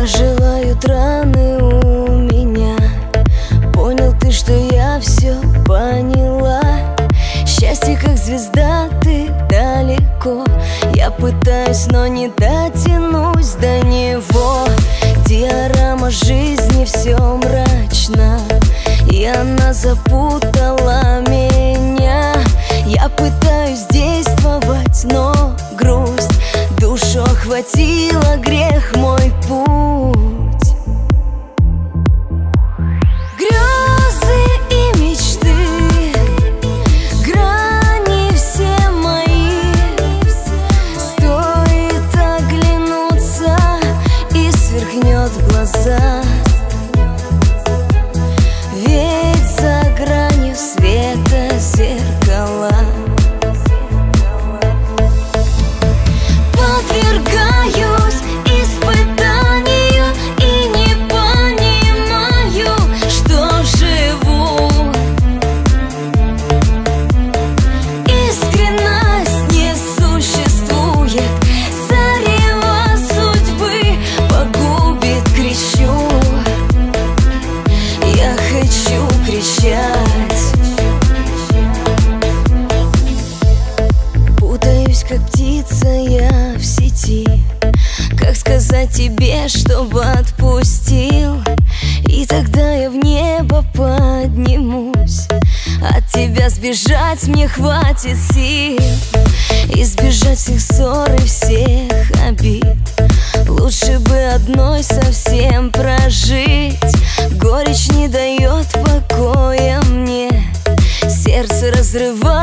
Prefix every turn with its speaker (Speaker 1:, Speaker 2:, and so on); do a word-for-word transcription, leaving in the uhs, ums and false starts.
Speaker 1: Заживают раны у меня. Понял ты, что я все поняла. Счастье, как звезда, ты далеко. Я пытаюсь, но не дотянусь до него. Диорама жизни, все мрачно, и она запутала меня. Я пытаюсь действовать, но грусть душу охватила, грех мой путь. Грезы и мечты, грани все мои. Стоит оглянуться, и сверкнет в глаза. Ведь за гранью света зеркала. Подвергаюсь испытанию и не понимаю, что живу. Искренность не существует, зарево судьбы погубит, кричу. Я хочу кричать. Путаюсь, как птица я в сети. Как сказать тебе, чтобы отпустил? И тогда я в небо поднимусь. От тебя сбежать мне хватит сил. Избежать всех ссор и всех обид. Лучше бы одной совсем прожить. Горечь не дает покоя мне. Сердце разрывает.